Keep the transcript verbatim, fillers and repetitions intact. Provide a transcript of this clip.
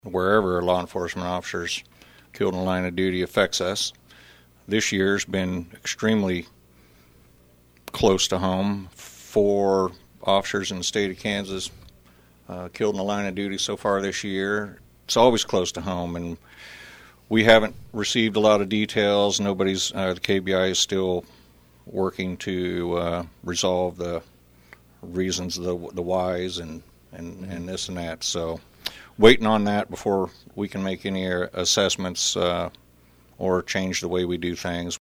wherever law enforcement officers killed in the line of duty affects us. This year's been extremely close to home. Four officers in the state of Kansas uh, killed in the line of duty so far this year. It's always close to home, and we haven't received a lot of details. Nobody's, uh, the K B I is still working to uh, resolve the reasons, the the whys, and, and, and this and that. So waiting on that before we can make any assessments uh, or change the way we do things.